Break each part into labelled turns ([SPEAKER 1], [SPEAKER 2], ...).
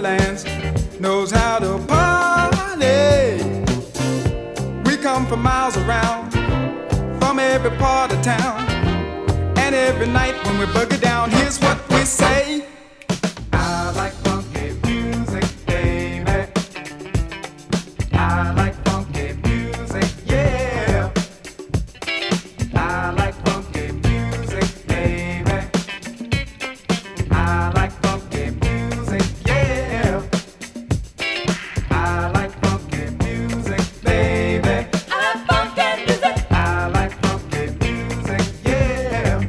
[SPEAKER 1] Meadowlands knows how to party. We come from miles around, from every part of town, and every night when we boogie down, here's what we say. I like funky music, baby. I like funky music, yeah. I like funky music, baby. I like funky music, yeah. I like funky music, baby.
[SPEAKER 2] I like funky music.
[SPEAKER 1] I like funky music, yeah.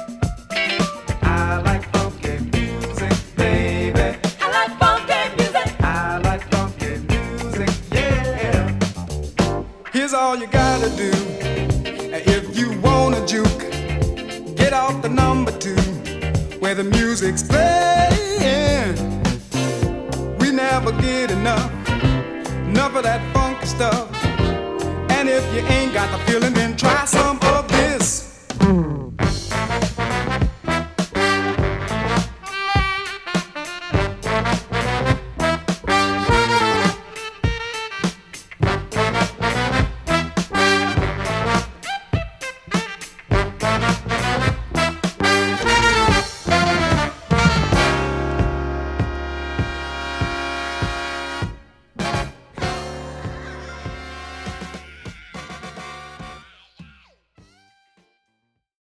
[SPEAKER 1] I like funky music, baby.
[SPEAKER 2] I like funky music.
[SPEAKER 1] I like funky music, yeah. Here's all you gotta do. If you wanna juke, get off the number 2 where the music's playing. We never get enough of that funky stuff. And if you ain't got the feeling, then try some.